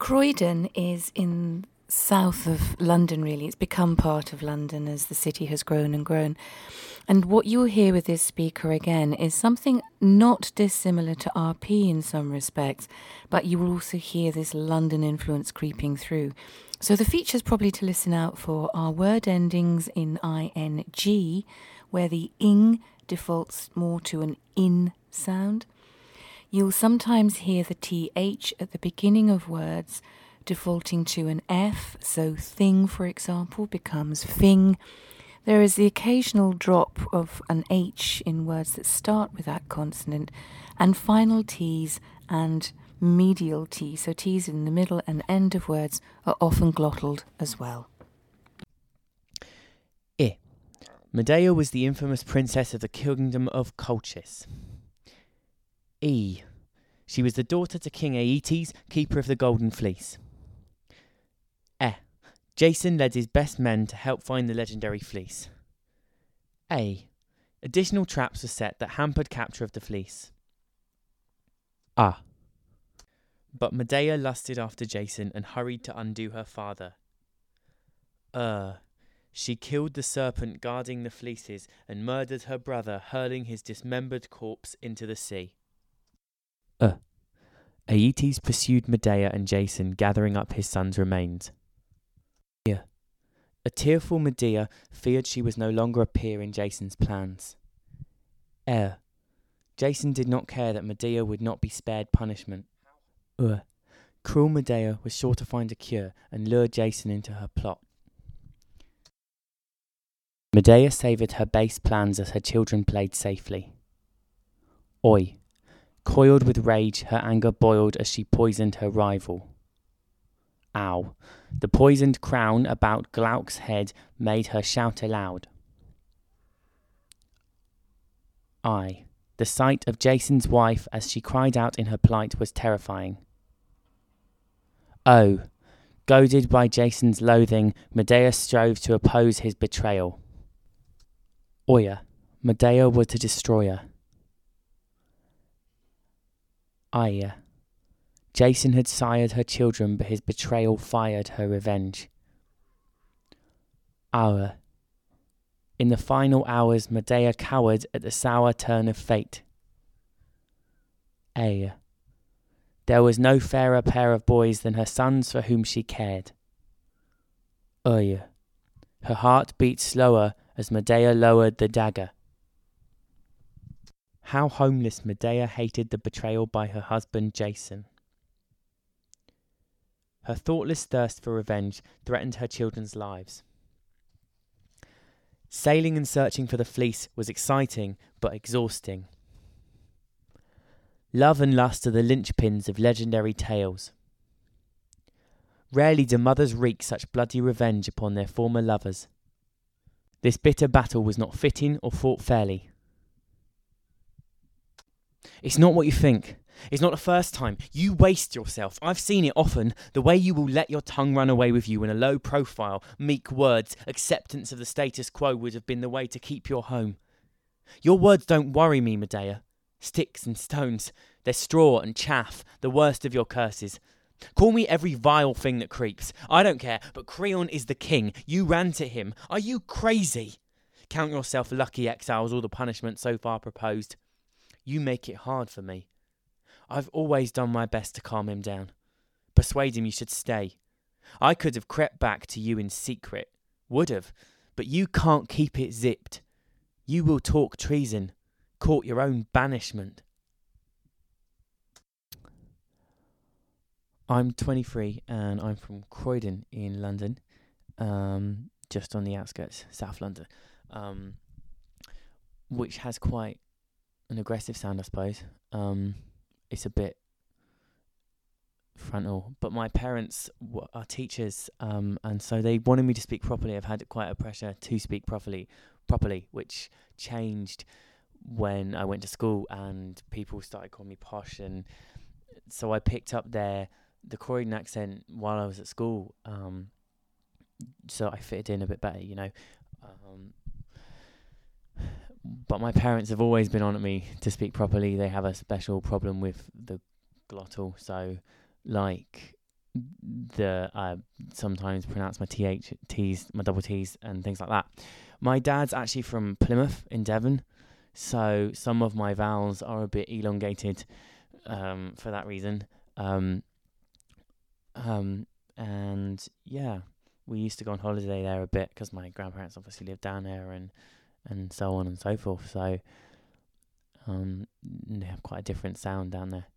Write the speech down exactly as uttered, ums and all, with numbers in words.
Croydon is in south of London, really. It's become part of London as the city has grown and grown. And what you'll hear with this speaker again is something not dissimilar to R P in some respects, but you will also hear this London influence creeping through. So the features probably to listen out for are word endings in ing, where the ing defaults more to an in sound. You'll sometimes hear the th at the beginning of words defaulting to an f, so thing, for example, becomes fing. There is the occasional drop of an h in words that start with that consonant, and final t's and medial t, so t's in the middle and end of words are often glottaled as well. I. Medea was the infamous princess of the kingdom of Colchis. E. She was the daughter to King Aeetes, keeper of the Golden Fleece. E. Jason led his best men to help find the legendary fleece. A. Additional traps were set that hampered capture of the fleece. Ah. But Medea lusted after Jason and hurried to undo her father. Er. She killed the serpent guarding the fleeces and murdered her brother, hurling his dismembered corpse into the sea. Uh. Aeetes pursued Medea and Jason, gathering up his son's remains. Yeah. A tearful Medea feared she was no longer a peer in Jason's plans. Er. Jason did not care that Medea would not be spared punishment. Uh. Cruel Medea was sure to find a cure and lure Jason into her plot. Medea savoured her base plans as her children played safely. Oi. Coiled with rage, her anger boiled as she poisoned her rival. Ow. The poisoned crown about Glauc's head made her shout aloud. I. The sight of Jason's wife as she cried out in her plight was terrifying. Oh. Goaded by Jason's loathing, Medea strove to oppose his betrayal. Oya. Medea was a destroyer. Aya. Jason had sired her children, but his betrayal fired her revenge. Aura. In the final hours, Medea cowered at the sour turn of fate. Aya. There was no fairer pair of boys than her sons for whom she cared. Oya. Her heart beat slower as Medea lowered the dagger. How homeless Medea hated the betrayal by her husband Jason. Her thoughtless thirst for revenge threatened her children's lives. Sailing and searching for the fleece was exciting but exhausting. Love and lust are the linchpins of legendary tales. Rarely do mothers wreak such bloody revenge upon their former lovers. This bitter battle was not fitting or fought fairly. It's not what you think. It's not the first time. You waste yourself. I've seen it often. The way you will let your tongue run away with you in a low profile, meek words, acceptance of the status quo would have been the way to keep your home. Your words don't worry me, Medea. Sticks and stones. They're straw and chaff, the worst of your curses. Call me every vile thing that creeps. I don't care, but Creon is the king. You ran to him. Are you crazy? Count yourself lucky, exiles, all the punishment so far proposed. You make it hard for me. I've always done my best to calm him down. Persuade him you should stay. I could have crept back to you in secret. Would have. But you can't keep it zipped. You will talk treason. Court your own banishment. I'm twenty-three and I'm from Croydon in London. Um, just on the outskirts, South London. Um, which has quite an aggressive sound, I suppose. Um, it's a bit frontal, but my parents w- are teachers, um, and so they wanted me to speak properly. I've had quite a pressure to speak properly, properly, which changed when I went to school and people started calling me posh, and so I picked up their the Croydon accent while I was at school, um, so I fitted in a bit better, you know. Um, But my parents have always been on at me to speak properly. They have a special problem with the glottal. So, like, the I sometimes pronounce my th t's, my double t's, and things like that. My dad's actually from Plymouth in Devon, so some of my vowels are a bit elongated um, for that reason. Um, um, and yeah, we used to go on holiday there a bit because my grandparents obviously lived down there, and and so on and so forth. So um, they have quite a different sound down there.